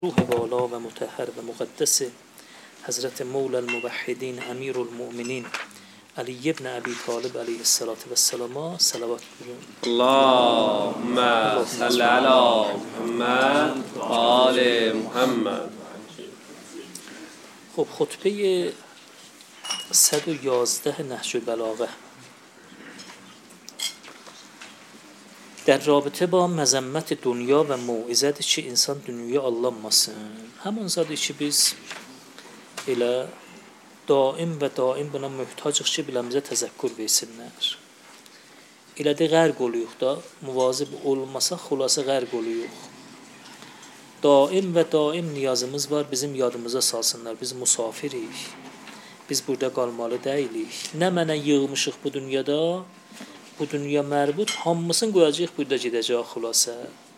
روح والا و مطهر و مقدس حضرت مولا الموحدین امیر المؤمنین علی ابن ابی طالب علیه السلام صلوات بجون. اللهم صل علی محمد و آل محمد. خب خطبه 111 نهج البلاغه در رابطه با مذمت دنیا و موعظت ki insan dünyaya allanmasın. Həmin zad ki biz elə daim və daim buna möhtacıq ki biləmizə təzəkkür versinlər. Elə də qərq oluyor da, muvazib olmasaq xulasa qərq oluyor. Daim və daim niyazımız var, bizim yadımıza salsınlar. Biz musafirik. Biz burada qalmalı deyilik. Nə mənə yığmışıq bu dünyada? Bu dünya mərbut, hamısını qoyacaq, burada gedəcək xülasə.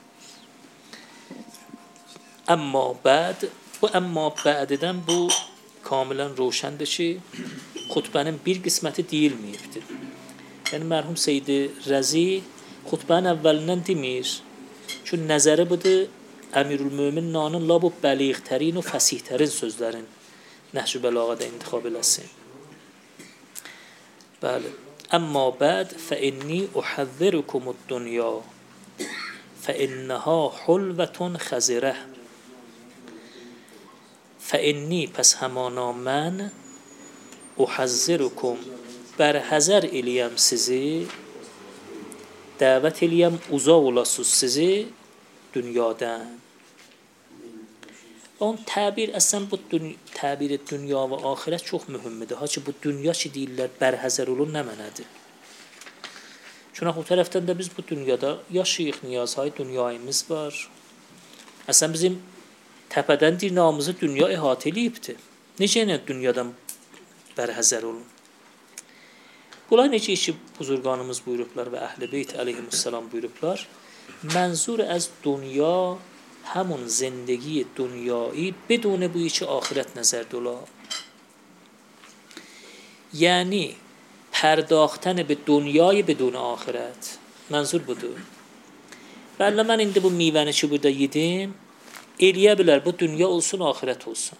Amma bəd, bu əmma bəddən bu kamilən roşəndir ki, xutbənin bir qisməti deyilməyibdir. Yəni, mərhum Seyid Rəzi xutbənin əvvəlindən demir. Çünki nəzəri budur, Əmirülmömin nanın la bu bəliğtərin və fəsihtərin sözlərin Nəhc-ü Bəlağədə intikhab eləsin. Bəli. أما بعد فإني أحذركم الدنيا فإنها حلوة خزرة فإني پس همانا من أحذركم برحذر eləyəm sizi dəvət eləyəm uzaq olasınız sizi dünyadan. On təbir əslən bu təbir dünya və axirət çox mühümdür. Ha ki bu dünya ki deyirlər bərhəzər olun nə mənədir? Çünki o tərəfdən də biz bu dünyada yaşayıq, niyazhay dünyayımız var. Əslən bizim təpədən dirnağımızı dünya əhatə eləyibdir. Necə yəni dünyadan bərhəzər olun? Bunlar necə ki buzurqanımız buyurublar və Əhl-i Beyt əleyhissalam buyurublar. Mənzur az dünya همون زندگی دنیایی بدون بویی که آخرت نظر دولا. یعنی پرداختن به دنیای بدون آخرت. منظور budur. Bəli mən indi bu meyvəni ki burada yedim, eləyə bilər bu dünya olsun, ahirət olsun.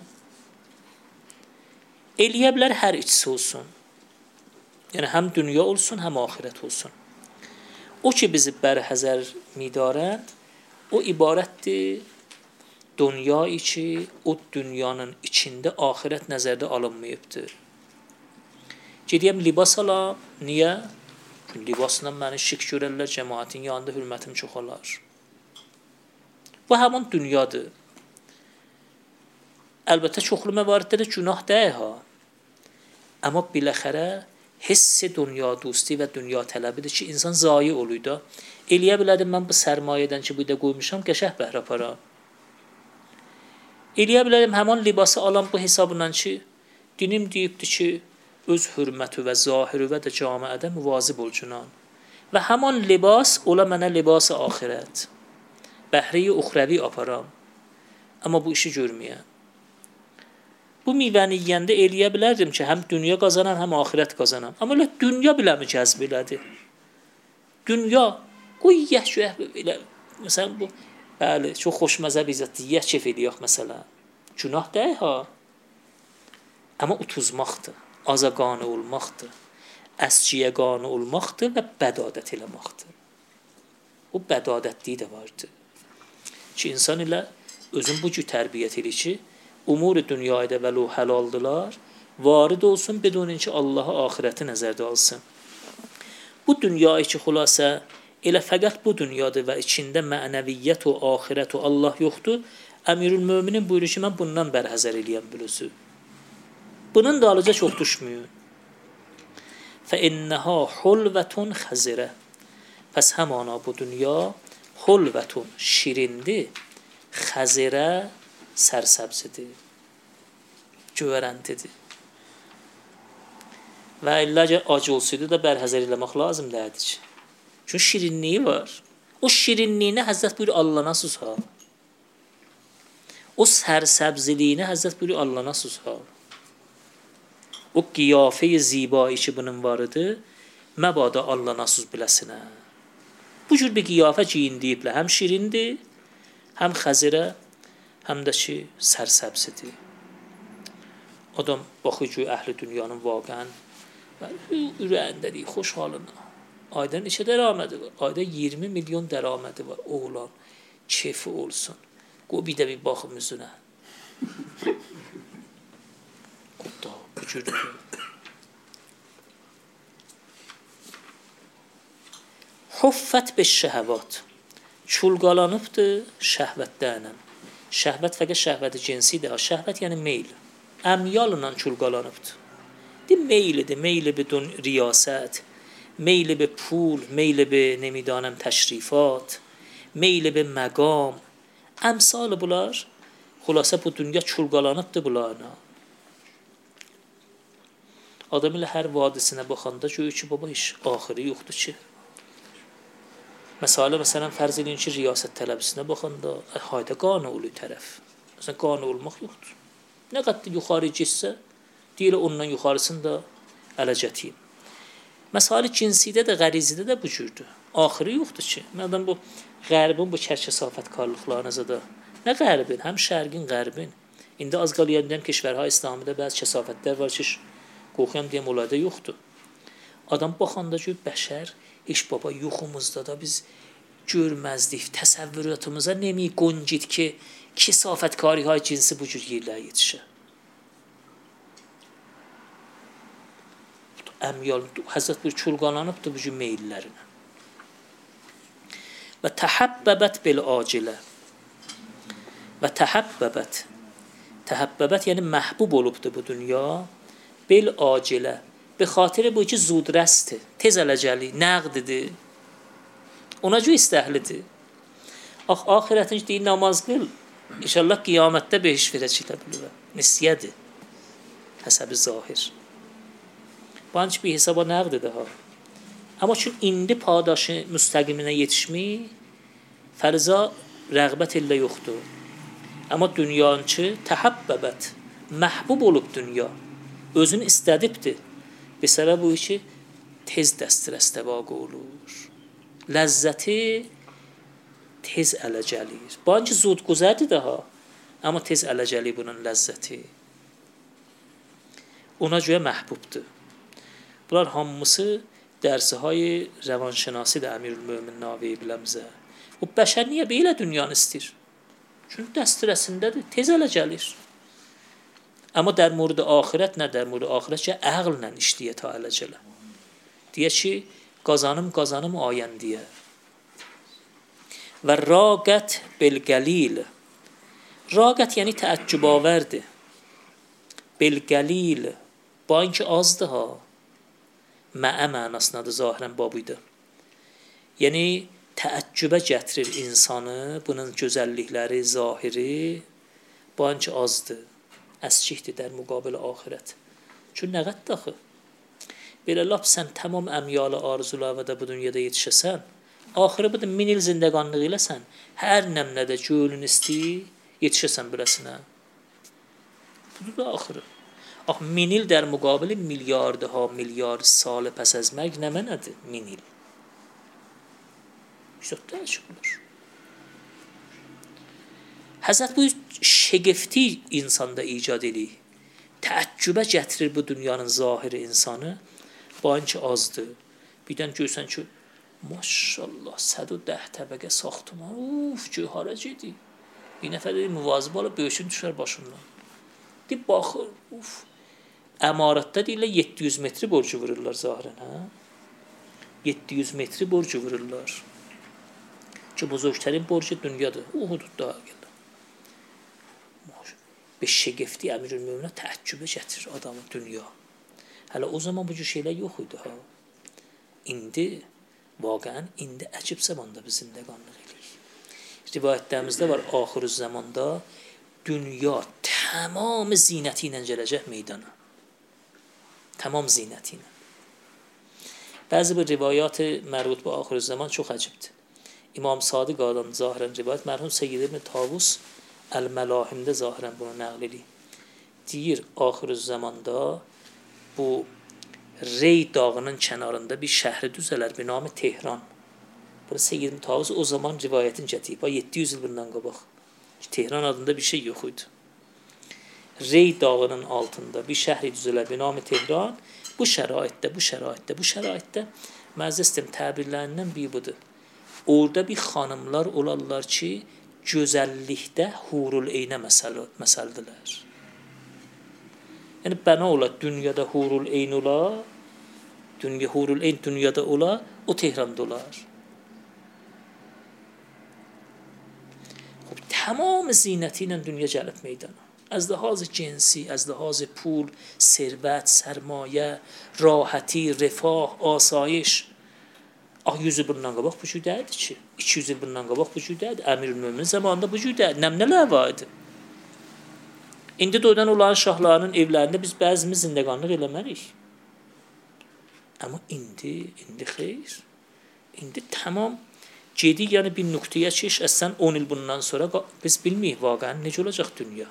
Eləyə bilər hər ikisi olsun. Yəni həm dünya olsun, həm ahirət olsun. O ki bizi bərhəzər midarənd, o ibarətdir dünyayı ki, o dünyanın içində ahirət nəzərdə alınmayıbdır. Gediyəm libas alam, niyə? Çünki libasla məni şik görərlər, cəmaətin yanında hürmətim çoxalar. Bu həmin dünyadır. Əlbəttə çoxlu məvariddə günah deyil ha. Amma biləxərə hissi dünya dosti və dünya tələbidir ki, insan zayi oluyor da. Eləyə bilədim mən bu sərmayədən ki, burada qoymuşam, qəşəh bəhrə para. Eləyə bilədim həman libası alan bu hesabla ki, dinim deyibdir ki, öz hürməti və zahiri və də camiədə müvazib olcunan. Və həman libas ola mənə libası axirət. Bəhri-i uxrəvi aparam. Amma bu işi görməyəm. Bu meyvəni yiyəndə eləyə bilərdim ki, həm dünya qazanan, həm axirət qazanan. Amma elə dünya biləmi cəzb elədi? Dünya qoy yiyək elə, məsələn bu, bəli, çox xoşməzə bizzətdir, yiyək kef ediyək məsələn. Günah deyil ha. Amma utuzmaqdır, azaqanı olmaqdır, əsciyəqanı olmaqdır və bədadət eləmaqdır. O bədadətliyi də vardır. Ki insan ilə özün bu cür tərbiyyət edir ki, umur-i dünyayda vəlu həlaldılar, varid olsun, bedun ki Allah'a ahirəti nəzərdə alsın. Bu dünyayı ki xülasə, elə fəqət bu dünyadır və içində mənəviyyət o, axirət o, Allah yoxdur. Əmirülmöminin buyurur ki, mən bundan bərhəzər eləyəm bilüsü. Bunun da alıca çox düşmüyor. فَإِنَّهَا حُلْوَةٌ خَزِرَةٌ Pəs həmana bu dünya hulvətun şirindir, xəzirə sərsəbzidir, gövərəntidir. Və illə acı olsaydı da bərhəzər eləmək lazım deyədik. Çünki şirinliyi var. O şirinliyini Həzrət buyuruyor allanasız ha. O sərsəbziliyini Həzrət buyuruyor allanasız ha. O qiyafə-i zibai ki bunun varıdır, məbada allanasız biləsinə. Bu cür bir qiyafə giyindiyiblə həm şirindir, həm xəzirə həm də ki sərsəbsidir. Adam baxır ki, əhli dünyanın vaqəən ürəyindədir, xoşhalına. Ayda neçə dəramədi var? Ayda 20 milyon dəramədi var. Oğlan keyfi olsun. Qoy bir də bir baxım üzünə. Qudda, bu cürdür. Huffət be şəhəvat. Çulqalanıbdır şəhvətdənəm. Şəhvət fəqət şəhvəti cinsidir. Şəhvət yəni meyl. Əmyalla çulqalanıbdır. meylidir، میل به ریاست، میل به پول، میل به نمیدانم تشریفات، میل به مقام. امثال bunlar xülasə bu dünya çulqalanıbdır bunlarla. Adam elə hər vadisinə baxanda görür ki, baba iş axırı yoxdur ki. Məsələn fərz edin ki, riyasət tələbisinə baxanda hayda qanuni tərəf. Məsələn qanuni olmaq yoxdur. Nə qədər yuxarı getsə, deyir ondan yuxarısında ələcətiyim. Məsələ cinsidə də, qərizidə də bu cürdür. Axırı yoxdur ki. Məndən bu qərbin bu kəsafətkarlıqlarınıza da, nə qərbin, həm şərqin, qərbin. İndi az qalıyam deyəm keşvərha İslamidə bəzi kəsafətlər var ki, qorxuyam deyəm olayda yoxdur. Adam baxanda ki, bəşər, iş baba yuxumuzda da biz görməzdik, təsəvvüratımıza nemi qoncid ki, kəsafətkari های cinsi bu cür yerlərə yetişə. Əmyal, Həzrət bir çulqalanıbdır bu cür meyllərinə. Və təhəbbət bil acilə. Və təhəbbət yəni məhbub olubdur bu dünya. Bil acilə. Be xatir bu ki zudrəstir, tez ələcəli, nəqdidir. Ona cür istəhlidir. Ahirətin deyir namaz qıl. İnşallah qiyamətdə behiş verəcəklər bilir. Nisiyədir. Həsəbi zahir. Banç bir hesaba nəqdidir ha. Amma çünki indi padaşı müstəqiminə yetişmək fərza rəğbət ilə yoxdur. Amma dünyançı təhəbbət, məhbub olub dünya. Özünü istədibdir. Bir səbəb bu ki, tez dəstərəstə vaqe olur. Ləzzəti tez ələ gəlir. Banç zud güzərdir daha. Amma tez ələ gəlir bunun ləzzəti. Ona görə məhbubdur. Bunlar hamısı dərsiهای روانشناسیdir Əmirülmömin Navi biləmizə. O bəşər niyə belə dünyanı istəyir? Çünki dəstərəsindədir, tez ələ gəlir. Amma در مورد آخرت نه در مورد آخرت چه عقل نه işləyə ta ələ gələ. Deyə ki, qazanım ayəndiyə. Və raqət belqəlil. Raqət yəni təəccüb avərdir. Belqəlil. Ba اینکه azdır ha. Məə mənasındadır zahirən babıydı. Yəni təəccübə gətirir insanı, bunun gözəllikləri, zahiri. Ba اینکه azdır. Əskikdir در مقابل آخرت. Çünki nə qədər daxı? Belə lap sən tamam əmyalı arzulavədə bu dünyada yetişəsən, axırı bu da 1000 il zindəqanlıq eləsən, hər nəmlədə gölün istəyi yetişəsən birəsinə. Budur da axırı. 1000 il در مقابل milyardها milyard سال پس از مرگ nə mənədir 1000 il? İşte təəccüblər. Həzrət bu şegefti insanda icad edir. Təəccübə gətirir bu dünyanın zahiri insanı. Bu anki azdır. Birdən görsən ki, maşallah 110 təbəqə saxtıman. Uf, hara gedir. Bir nəfər deyir, müvazib alıb böyüşün düşər başından. Deyib, baxır, uf. Əmarətdə deyirlər 700 metri borcu vururlar zahirən. 700 metri borcu vururlar. Ki, buzurgtərin borcu dünyadır. O hududda gəlir. Be şegefti Əmirülmöminə təəccübə gətirir adamı dünya. Hələ o zaman bu cür şeylər yox idi ha. İndi vaqəən indi əcib zamanda biz zindəqanlıq edirik. Rivayətlərimizdə var axır zamanda dünya tamam zinəti ilə gələcək meydana. Tamam zinəti ilə. Bəzi bu rivayat mərbut bu axır zaman çox əcibdir. İmam Sadiq adam zahirən rivayət mərhum Seyyid ibn Tavus Əl-Məlahimdə zahirən bunu nəql edir. Deyir, axır zamanda bu Rey dağının kənarında bir şəhri düzələr, bir namı Tehran. Burası Seyyid Tavus o zaman rivayətin gətirib, 700 il bundan qabaq. Tehran adında bir şey yok idi. Rey dağının altında bir şəhri düzələ bi namı Tehran. Bu şəraitdə məzəstəm təbirlərindən biri budur. Orada bir xanımlar olarlar ki, gözəllikdə hurul eynə məsəldirlər. Yəni bəna ola dünyada hurul eyn ola, hurul eyn dünyada ola, o Tehranda olar. Tamam zinəti ilə dünya gəlib meydana. از لحاظ جنسی، از لحاظ پول، ثروت، سرمایه، راحتی، رفاه، آسایش. 100 il bundan qabaq vücud idi ki, 200 il bundan qabaq vücud idi. Əmirül-Mömin zamanında vücud idi. Nələr var idi? İndi doğrudan olan şahlarının evlərində biz bəzimiz zindəqanlıq eləmərik. Amma indi xeyr. İndi tamam gedi, yəni bir nöqtəyə ki, əslən 10 il bundan sonra biz bilmirik vaqəən necə olacaq dünya.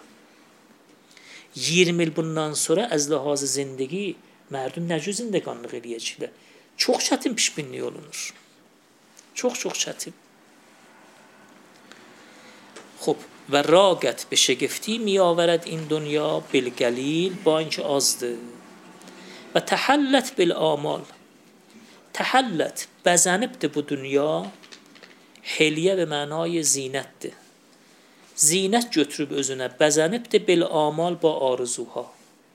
20 il bundan sonra az ləhazı zindagi mərdum necə zindəqanlıq eləyəcəklər. Çox çətin pişbinlik olunur. Çox çətin. خب و راگت به شگفتی می آورد این دنیا بالقلیل با اینکه azdır. و تحلت بالآمال. تحلت بزنبdir bu dünya. Heliyə və mənayı zinətdir. Zinət götürüb özünə bəzənibdir bil-amal ba arzuha.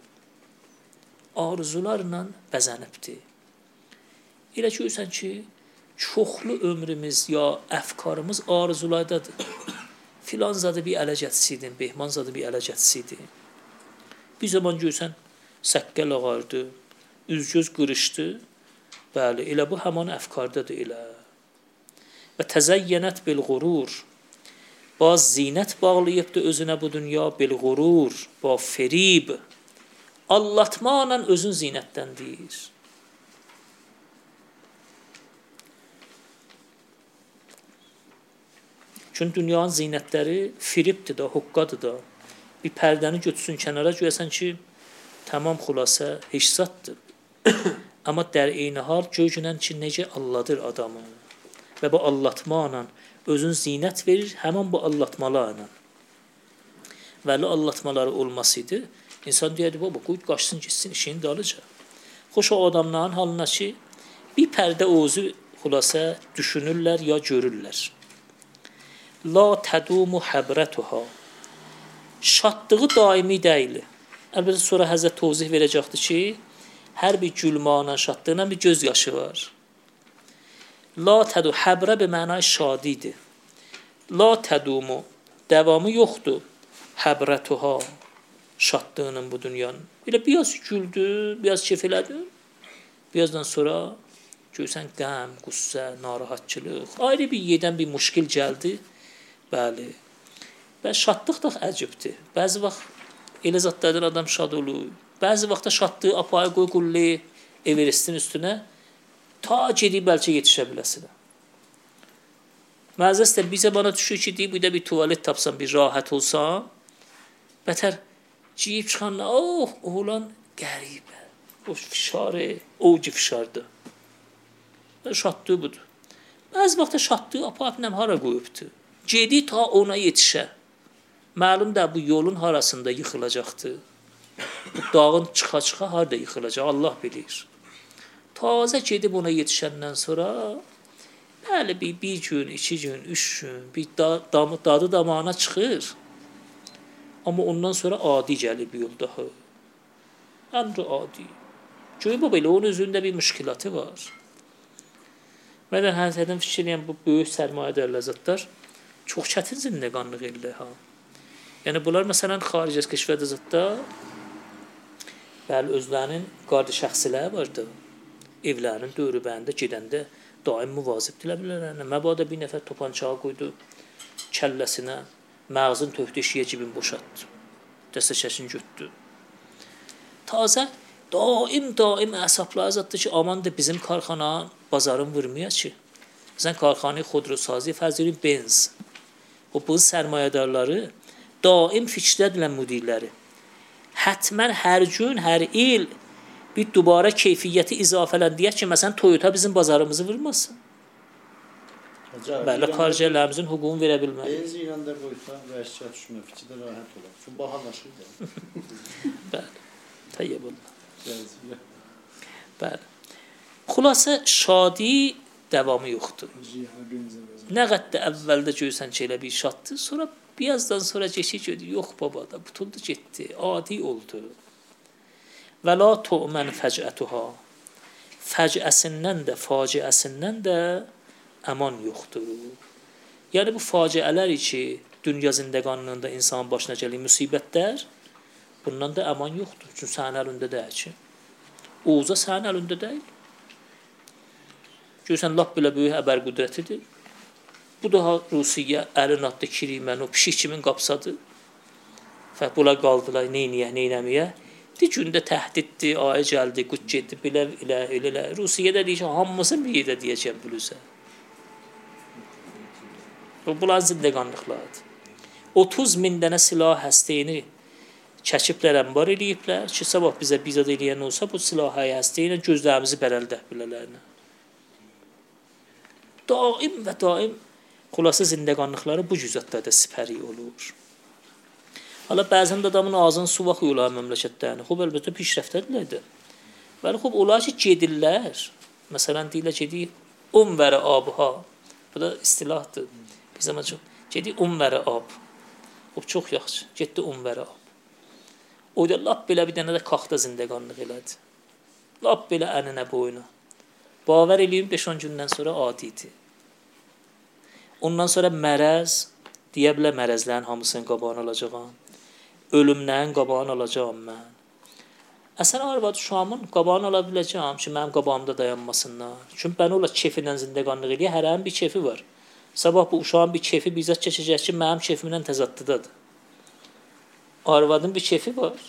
Arzularla bəzənibdir. Elə görürsən ki, çoxlu ömrümüz ya əfkarımız arzulardadır. Filan zadı bir ələ gətsiydin, behman zadı bir ələ gətsiydin. Bir zaman görürsən, səqqəl ağardı, üz-göz qırışdı. Bəli, elə bu həman əfkardadır elə. Və təzəyyənət bil-qurur. Baz zinət bağlayıbdır özünə bu dünya bil-qurur, ba ferib. Allatmaqla özün zinətdən deyir. Çünki dünyanın zinətləri firibdir da, huqqadır da. Bir pərdəni götürsün kənara görəsən ki, tamam xülasə heçsatdır. Amma dər eyni hal görünən ki, necə alladır adamı. Və bu allatmaqla özün zinət verir, həmin bu allatmalarla. Vəli allatmaları olmasıydı, insan deyərdi, baba, qoy qaçsın, gitsin, işini dalıca. Xoş o adamların halına ki, bir pərdə oğuzu xülasə düşünürlər ya görürlər. La tədumu həbrətuha. Şadlığı daimi deyil. Əlbəttə sonra Həzrət tozih verəcəkdir ki, hər bir gülmana, şadlığına bir göz yaşı var. La tədu həbrə be mənay şadidir. La tədumu davamı yoxdur. Həbrətuha şadlığının bu dünyanın. Elə biraz güldü, biraz keyf elədi. Birazdan sonra görsən qəm, qüssə, narahatçılıq, ayrı bir yerdən bir müşkil gəldi. Bəli. Və şadlıq da əcibdir. Bəzi vaxt elə zətlərdən adam şad olur. Bəzi vaxtda şadlığı apaya qoy qulli Everestin üstünə ta gedib bəlkə yetişə biləsinə. Məzəstə bizə bana düşür ki, deyib, bir tuvalet tapsam, bir rahat olsam, bətər ciyib çıxanla, oğlan qəribə, o fişarı, oğcu fişardır. Şadlığı budur. Bəzi vaxtda şadlığı apayıb hara qoyubdur. Gedi ta ona yetişə. Məlum da bu yolun harasında yıxılacaqdır. Bu dağın çıxa-çıxa harada yıxılacaq, Allah bilir. Tazə gedib ona yetişəndən sonra, bəli, bir gün, 2 gün, 3 gün, bir dadı damağına çıxır. Amma ondan sonra adi gəlib yoldağı. Əmri adi. Göy bu belə, onun özündə bir müşkilatı var. Məndən həzərdən fikir eləyəm, bu böyük sərmayədar ləzzətlər çox çətin zindəqanlıq eləyir. Yəni, bunlar məsələn, xarici kəşfədə zətdə bəli, özlərinin qardı şəxsiləri vardı. Evlərinin dövrübəyində gedəndə daim müvazibdirlər bilərlər. Məbadə bir nəfər topançağı qoydu kəlləsinə, məğzın töhdü eşiyə cibin boşatdı. Dəstə şəşin götdü. Tazə daim əsabları zətdir ki, aman da bizim karxana bazarın vurmuyor ki. Bizən karxanı xodrosazi fəzilin benz. Bu sərmayədarları daim fikrədilən müdirləri. Hətmən hər gün, hər il bir dubara keyfiyyəti izafələndiyə ki, məsələn, Toyota bizim bazarımızı vurmasın. Bəli, xariciyələrimizin hüququnu verə bilmərik. Benzin İranda qoysa vəhşiyə düşmə fikri də rahat olar. Çünki bahalaşır da. Bəli. Təyyibullah. Bəli. Xülasə şadi davamı yoxdur. Nə qədər əvvəldə görsən ki, elə bir şaddır, sonra birazdan sonra keçir gördü, yox baba da butuldu getdi, adi oldu. Və la tu'mən fəcətuha. Fəcəsindən də, faciəsindən də əman yoxdur. Yəni bu faciələr ki, dünya zindəqanlığında insanın başına gəlir müsibətlər, bundan da əman yoxdur. Çünki sənin əlində deyil ki. Uza sənin əlində deyil. Görürsən, lap belə böyük əbər qüdrətidir. Bu daha Rusiya əlin atdı kirimən, o pişik kimin qapsadı. Bunlar qaldılar, neynəməyə. Bir gündə təhdiddir, ayə gəldi, qut getdi, belə. Rusiyada deyir ki, hamısı bir yerdə deyəcəm bilirsə. Bunlar zindəqanlıqlardır. 30 min dənə silah həstəyini çəkiblər, ənbar eləyiblər ki, sabah bizə bizad eləyən olsa, bu silah həstəyinə gözlərimizi bərəldə bilələrinə. Daim və daim xulası zindəqanlıqları bu cüzətlərdə sipəri olur. Hala bəzən də adamın ağzını su baxıyorlar məmləkətlərini. Xub, əlbəttə pişrəftədirlər. Bəli, xub, onlar ki, gedirlər. Məsələn, deyirlər, gedir, vərə abha. Bu da istilahdır. Bir zaman çox. Gedir, vərə ab. Xub, çox yaxşı. Getdi, vərə ab. O da lap belə bir dənə də qaxda zindəqanlıq elədi. Lap belə əninə boyuna. Bavar eləyim 5-10 gündən sonra adidir. Ondan sonra mərəz, deyə bilər mərəzlərin hamısının qabağını alacağam. Ölümlərin qabağını alacağam mən. Əsən arvadı uşağımın qabağını ala biləcəm ki, mənim qabağımda dayanmasınlar. Çünki mən ola kefindən zindəqanlıq eləyir, hərənin bir kefi var. Sabah bu uşağın bir kefi bizət keçəcək ki, mənim kefimlə təzaddıdadır. Arvadın bir kefi var.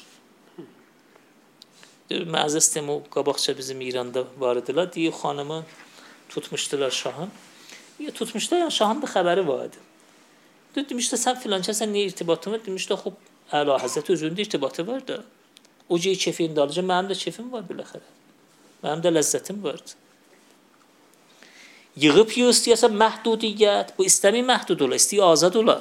Məzə sistemi o qabaqca bizim İranda var idilər. Deyir, xanımı tutmuşdular şahın. Tutmuşlar, yəni şahın da xəbəri var idi. Demişdə, sən filanca, sən niyə irtibatın var? Demişdə, xub, Əla Həzrət özünün irtibatı var da. O cəyi kefini də alacaq, mənim də kefim var biləxərə. Mənim də ləzzətim vardı. Yığıb istəyəsə məhdudiyyət, bu istəmi məhdud ola, istəyi azad ola.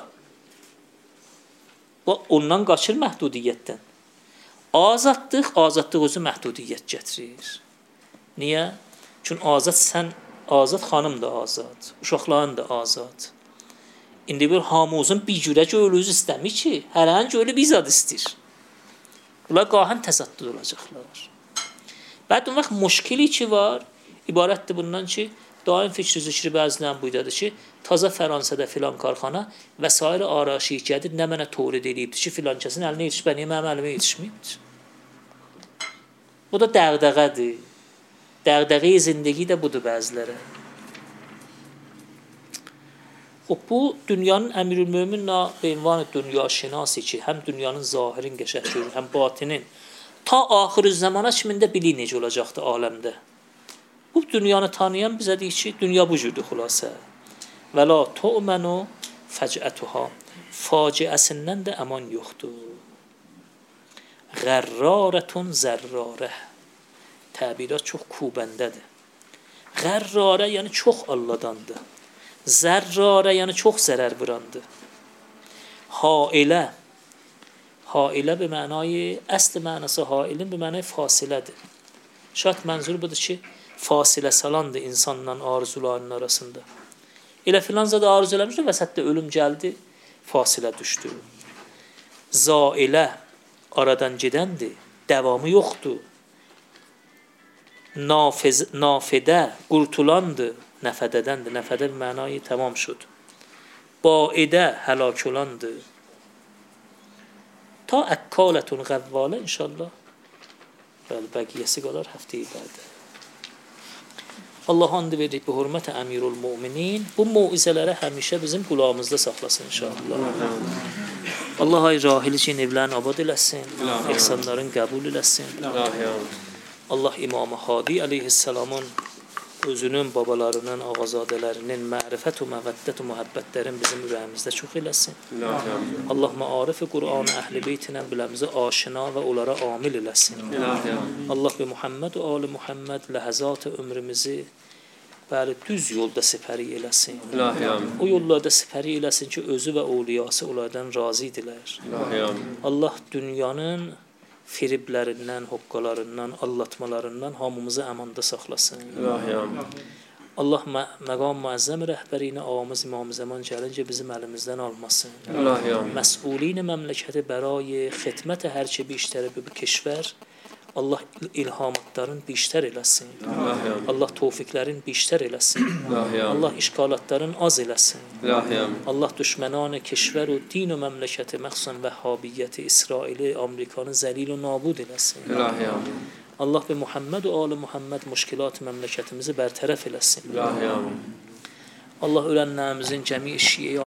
Bu, ondan qaçır məhdudiyyətdən. Azadlıq özü məhdudiyyət gətirir. Niyə? Çünki azad xanım da azad, uşaqların da azad. İndi bir hamuzun bir cürə göylüyüz istəmir ki, hərənin göylü bir zad istir. Bunlar qahən təzaddud olacaqlar. Bəd vaxt müşkili ki var, ibarətdir bundan ki, daim fikri zikri bəzilərin buydadır ki, taza Fransada filan karxana və s. araşıq gədir, nə mənə tolid edibdir ki, filan kəsin əlinə yetişib, niyə mənim əlimə yetişməyibdir? Bu da dəğdəğədir. Dəğdəği zindəgi də budur bəzilərə. Bu, dünyanın əmirül-mömin beyinvanı dünya şinası ki, həm dünyanın zahirin qəşəh görür, həm batinin, ta axır zamana kimində bilir necə olacaqdır aləmdə. Bu, dünyanı tanıyan bizə deyir ki, dünya bu cürdür xülasə. Və la tu'mənu fəcətuha. Faciəsindən də əman yoxdur. Qərrarətun zərrarə. Təbirat çox kubəndədir. Qərrarə, yəni çox alladandır. Zərrarə, yəni çox zərər vurandır. Hailə. Hailə bir mənayı, əsli mənası hailin bir mənayı fasilədir. Şayət mənzur budur ki, fasilə salandır insanla arzularının arasında. Elə filan zada arzu eləmişdir, vəsətdə ölüm gəldi, fasilə düşdü. Zailə, aradan gedəndir, davamı yoxdur. Nafidə, qurtulandır, nəfədədəndir. Nəfədə bir mənayı tamam şud. Baidə, həlak olandır. Ta əkkalətun qəvvalə inşallah. Bəli, bəqiyyəsi qədər həftəyi bədə. Allah and verir bu hörmətə əmirul müminin. Bu muizələrə həmişə bizim qulağımızda saxlasın inşallah. Allah ay rahili ki, evlərini abad eləsin. İhsanların qəbul eləsin. Allah İmam-ı Hadi aleyhisselamın özünün, babalarının, ağazadələrinin mərifət və məvəddət və mühəbbətlərin bizim ürəyimizdə çox eləsin. Allah məarif-i Qur'an-ı əhl-i beytinə biləmizə aşina və onlara amil eləsin. Allah və Muhammed və ali Muhammed ləhəzat-ı ömrümüzü bəli, düz yolda sipəri eləsin. İlahi amin. O yollarda sipəri eləsin ki, özü və ovliyası onlardan razı idilər. İlahi amin. Allah dünyanın firiblərindən, hoqqalarından, allatmalarından hamımızı əmanda saxlasın. İlahi amin. Allah məqam müəzzəm rəhbərini ağamız İmam Zaman gəlincə bizim əlimizdən almasın. İlahi amin. مسئولین مملکت برای خدمت هرچه بیشتر به کشور Allah ilhamatların بیشتر eləsin. İlahi amin. Allah tevfiklərin بیشتر eləsin. İlahi amin. Allah işğalatların az eləsin. İlahi amin. Allah düşmənan کشور و دین و مملکت مخصوصا وهابیت اسرائیل آمریکانı zəlil و nabud eləsin. İlahi amin. Allah به محمد و آل محمد مشکلات məmləkətimizi bərtərəf eləsin. İlahi amin. Allah ölənlərimizin cəmi şiə